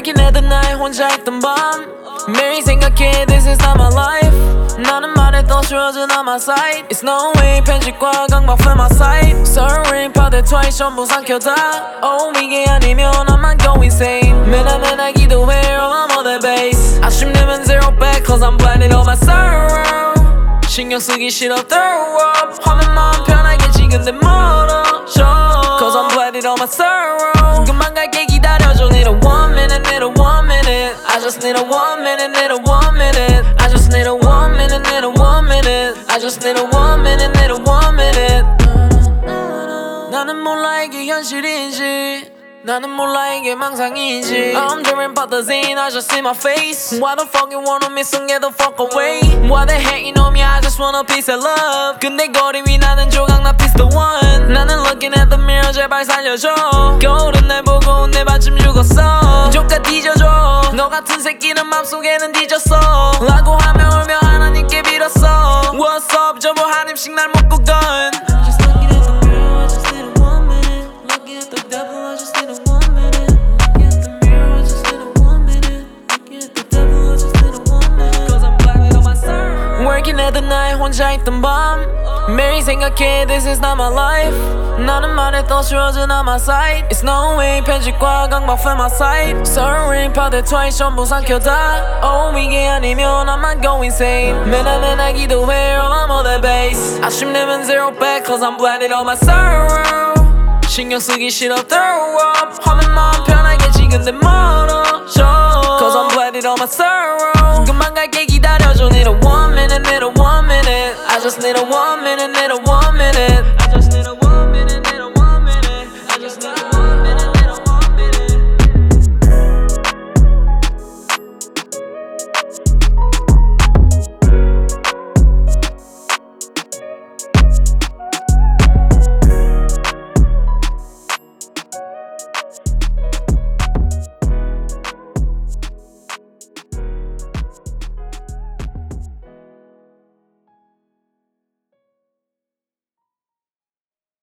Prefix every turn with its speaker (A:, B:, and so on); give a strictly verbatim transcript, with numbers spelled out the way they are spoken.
A: Working at the night 혼자 있던 밤 매일 생각해 this is not my life 나는 말했던 쉬워져 나 my side It's no way 편집과 강박 for my side Sorry 파대 twice 전부 삼켜다 Oh 이게 아니면 I might go insane 맨날 맨날 기도해 all I'm on the base 아쉽네면 zero back cause I'm blinded on my sorrow 신경 쓰기 싫어 throw up 화면 마음 편하겠지 근데 멀어져 Cause I'm blinded on my sorrow 금방 갈게 기다려줘 Need a one minute, need a one minute I just need a one minute, need a one minute I just need a one minute, need a one minute I just need a one minute, need a one minute 나는 몰라 이게 현실인지 나는 몰라 이게 망상인지 I'm dreaming about the zine, I just see my face Why the fuck you wanna miss and get the fuck away Why they hating on me, I just want a piece of love 근데 거리 위 나는 조각 나 piece the one 나는 looking at the mirror 제발 살려줘 거울은 날 보고 내 반쯤 죽었어 조카 뒤져줘 너 같은 새끼는 맘속에는 뒤졌어 라고 하며 울며 하나님께 빌었어 What's up 전부 한 입씩 날 먹고 건 Working at the night 혼자 있던 밤 매일 생각해 this is not my life 나는 말했던 쉬워져 나 my side It's no way 편집과 강박 for my side Sorry 파대 twice 전부 삼켜다 Oh 이게 아니면 I might go insane 맨날 맨날 기도해 all I'm on the base 아쉽네면 zero back cause I'm blinded on my sorrow 신경 쓰기 싫어 throw up 화면 마음 편하겠지 근데 멀어져 Cause I'm blinded on my sorrow 금방 갈게 기다려줘 Need a one minute, need a one minute I just need a one